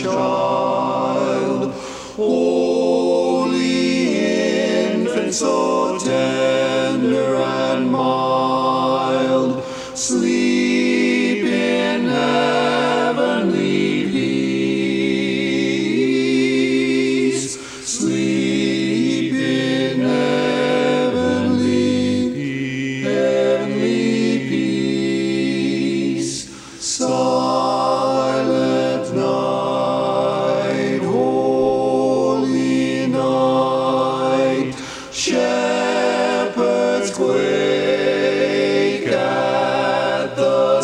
child, holy infant, so tender and mild, sleep in heavenly peace, sleep in heavenly peace. Silent night, holy night, shepherds quake at the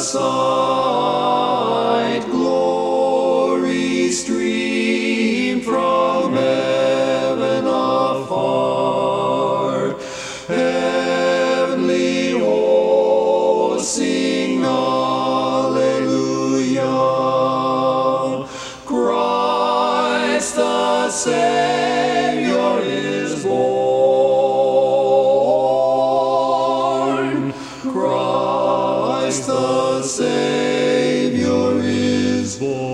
sight, glory stream from heaven afar, heavenly hosts sing hallelujah. Christ the Savior is born. Christ the Savior is born.